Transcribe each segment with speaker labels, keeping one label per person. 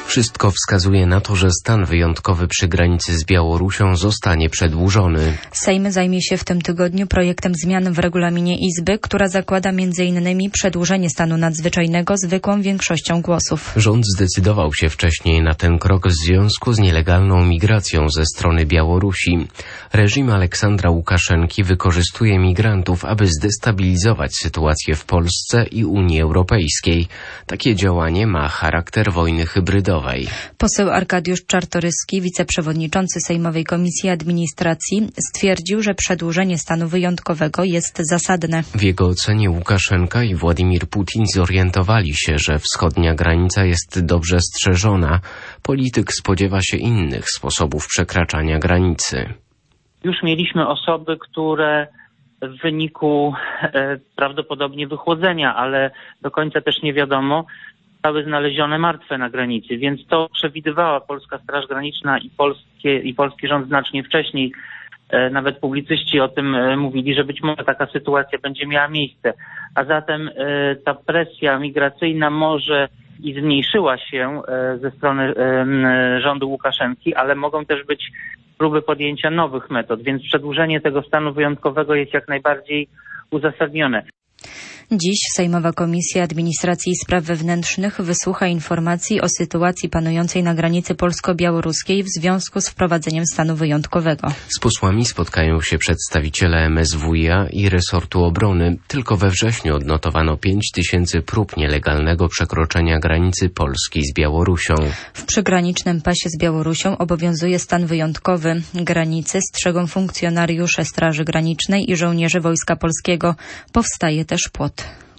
Speaker 1: Wszystko wskazuje na to, że stan wyjątkowy przy granicy z Białorusią zostanie przedłużony.
Speaker 2: Sejm zajmie się w tym tygodniu projektem zmian w regulaminie Izby, która zakłada m.in. przedłużenie stanu nadzwyczajnego zwykłą większością głosów.
Speaker 1: Rząd zdecydował się wcześniej na ten krok w związku z nielegalną migracją ze strony Białorusi. Reżim Aleksandra Łukaszenki wykorzystuje migrantów, aby zdestabilizować sytuację w Polsce i Unii Europejskiej. Takie działanie ma charakter wojny hybrydowej.
Speaker 2: Poseł Arkadiusz Czartoryski, wiceprzewodniczący Sejmowej Komisji Administracji, stwierdził, że przedłużenie stanu wyjątkowego jest zasadne.
Speaker 1: W jego ocenie Łukaszenka i Władimir Putin zorientowali się, że wschodnia granica jest dobrze strzeżona. Polityk spodziewa się innych sposobów przekraczania granicy.
Speaker 3: Już mieliśmy osoby, które w wyniku prawdopodobnie wychłodzenia, ale do końca też nie wiadomo, zostały znalezione martwe na granicy, więc to przewidywała Polska Straż Graniczna i polski rząd znacznie wcześniej. Nawet publicyści o tym mówili, że być może taka sytuacja będzie miała miejsce. A zatem ta presja migracyjna może i zmniejszyła się ze strony rządu Łukaszenki, ale mogą też być próby podjęcia nowych metod, więc przedłużenie tego stanu wyjątkowego jest jak najbardziej uzasadnione.
Speaker 2: Dziś Sejmowa Komisja Administracji i Spraw Wewnętrznych wysłucha informacji o sytuacji panującej na granicy polsko-białoruskiej w związku z wprowadzeniem stanu wyjątkowego.
Speaker 1: Z posłami spotkają się przedstawiciele MSWiA i resortu obrony. Tylko we wrześniu odnotowano 5000 prób nielegalnego przekroczenia granicy Polski z Białorusią.
Speaker 2: W przygranicznym pasie z Białorusią obowiązuje stan wyjątkowy. Granicy strzegą funkcjonariusze Straży Granicznej i żołnierze Wojska Polskiego. Powstaje też płot.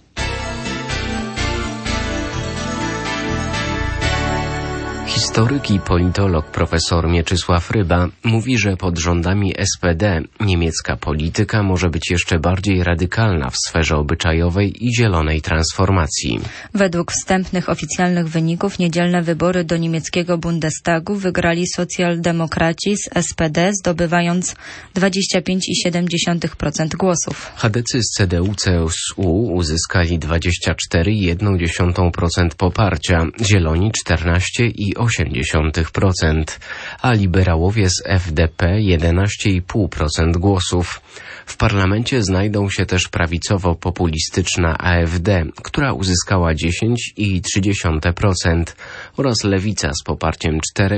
Speaker 1: Historyk i politolog profesor Mieczysław Ryba mówi, że pod rządami SPD niemiecka polityka może być jeszcze bardziej radykalna w sferze obyczajowej i zielonej transformacji. Według
Speaker 2: wstępnych oficjalnych wyników niedzielne wybory do niemieckiego Bundestagu wygrali socjaldemokraci z SPD, zdobywając 25,7% głosów.
Speaker 1: Chadecy z CDU-CSU uzyskali 24,1% poparcia, Zieloni 14,8%, a liberałowie z FDP 11,5% głosów. W parlamencie znajdą się też prawicowo-populistyczna AfD, która uzyskała 10,3% oraz Lewica z poparciem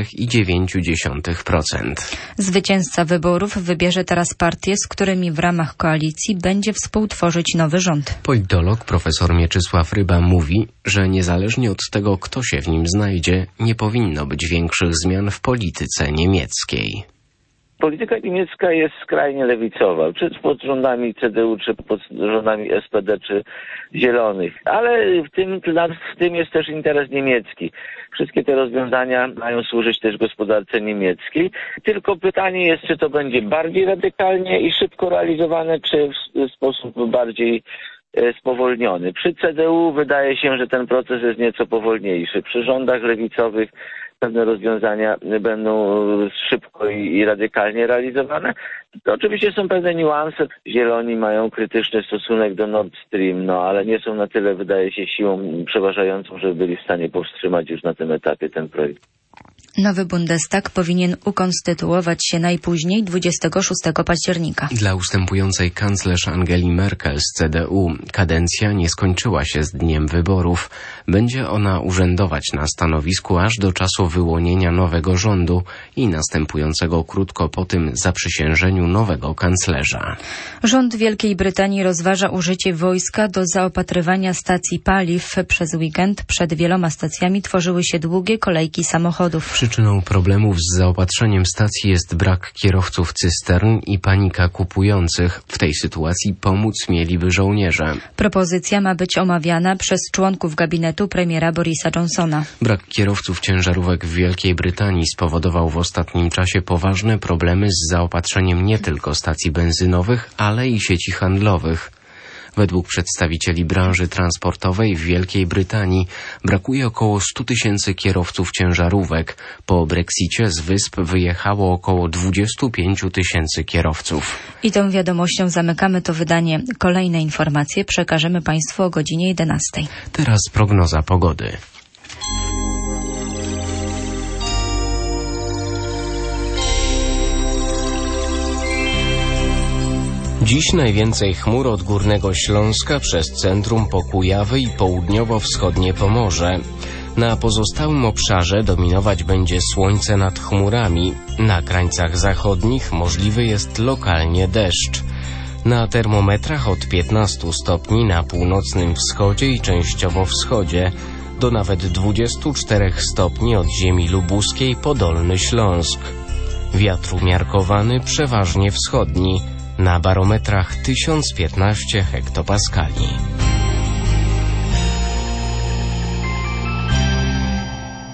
Speaker 1: 4,9%.
Speaker 2: Zwycięzca wyborów wybierze teraz partie, z którymi w ramach koalicji będzie współtworzyć nowy rząd.
Speaker 1: Politolog profesor Mieczysław Ryba mówi, że niezależnie od tego, kto się w nim znajdzie, nie powinno być większych zmian w polityce niemieckiej.
Speaker 4: Polityka niemiecka jest skrajnie lewicowa, czy pod rządami CDU, czy pod rządami SPD, czy Zielonych. Ale w tym jest też interes niemiecki. Wszystkie te rozwiązania mają służyć też gospodarce niemieckiej. Tylko pytanie jest, czy to będzie bardziej radykalnie i szybko realizowane, czy w sposób bardziej spowolniony. Przy CDU wydaje się, że ten proces jest nieco powolniejszy. Przy rządach lewicowych pewne rozwiązania będą szybko i radykalnie realizowane. To oczywiście są pewne niuanse. Zieloni mają krytyczny stosunek do Nord Stream, ale nie są na tyle, wydaje się, siłą przeważającą, żeby byli w stanie powstrzymać już na tym etapie ten projekt.
Speaker 2: Nowy Bundestag powinien ukonstytuować się najpóźniej 26 października.
Speaker 1: Dla ustępującej kanclerz Angeli Merkel z CDU kadencja nie skończyła się z dniem wyborów. Będzie ona urzędować na stanowisku aż do czasu wyłonienia nowego rządu i następującego krótko po tym zaprzysiężeniu nowego kanclerza.
Speaker 2: Rząd Wielkiej Brytanii rozważa użycie wojska do zaopatrywania stacji paliw. Przez weekend przed wieloma stacjami tworzyły się długie kolejki samochodów.
Speaker 1: Przyczyną problemów z zaopatrzeniem stacji jest brak kierowców cystern i panika kupujących. W tej sytuacji pomóc mieliby żołnierze.
Speaker 2: Propozycja ma być omawiana przez członków gabinetu premiera Borisa Johnsona.
Speaker 1: Brak kierowców ciężarówek w Wielkiej Brytanii spowodował w ostatnim czasie poważne problemy z zaopatrzeniem nie tylko stacji benzynowych, ale i sieci handlowych. Według przedstawicieli branży transportowej w Wielkiej Brytanii brakuje około 100 000 kierowców ciężarówek. Po Brexicie z wysp wyjechało około 25 000 kierowców.
Speaker 2: I tą wiadomością zamykamy to wydanie. Kolejne informacje przekażemy Państwu o godzinie 11.
Speaker 1: Teraz prognoza pogody. Dziś najwięcej chmur od Górnego Śląska przez centrum po Kujawy i południowo-wschodnie Pomorze. Na pozostałym obszarze dominować będzie słońce nad chmurami. Na krańcach zachodnich możliwy jest lokalnie deszcz. Na termometrach od 15 stopni na północnym wschodzie i częściowo wschodzie, do nawet 24 stopni od ziemi lubuskiej po Dolny Śląsk. Wiatr umiarkowany przeważnie wschodni, na barometrach 1015 hektopaskali.